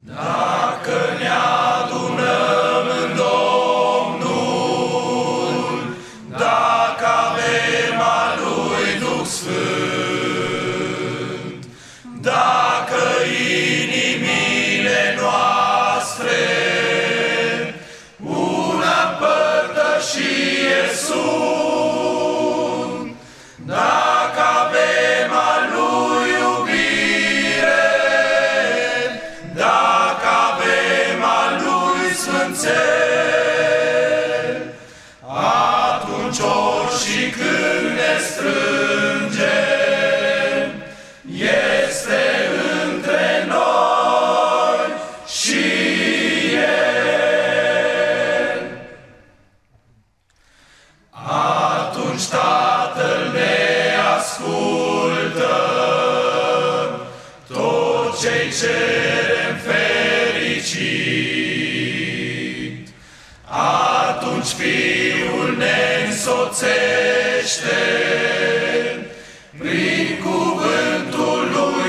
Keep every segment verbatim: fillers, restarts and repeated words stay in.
Dacă ne adunăm în Domnul, dacă avem al lui Duh Sfânt, dacă inimile noastre una împărtășie sunt, dacă avem al lui iubire, dacă avem al lui sfânțel, atunci ori și când ne strângem, este între noi și El. Atunci Tatăl ne ascultă, tot ce-i cerem fericit. Atunci Fiul ne însoțește prin cuvântul lui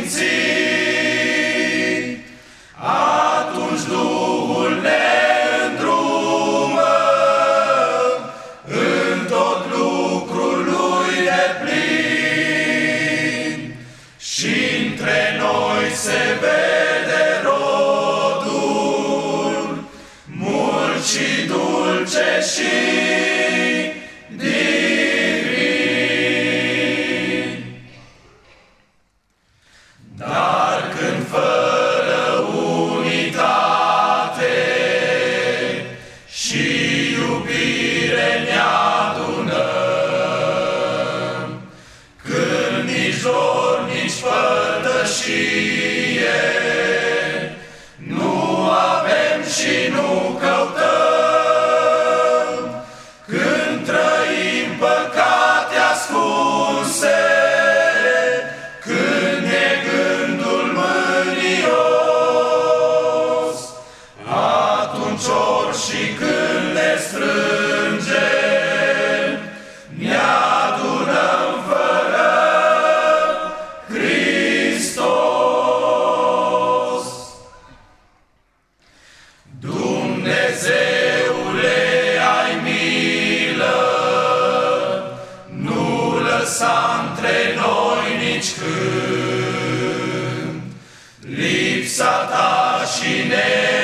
sfințit. Atunci Duhul ne îndrumă în tot lucrul lui deplin și între noi se vede rodul mult și dulce și divin. Dar când fără unitate și iubire ne adunăm, când nici dor, nici părtășie nu avem și nu căutăm, când trăim păcate ascunse, când e gândul mânios, atunci ori și când ne strângem, ne adunăm fără Hristos. Dumnezeule, ai milă, nu lăsa între noi nici când lipsa ta și ne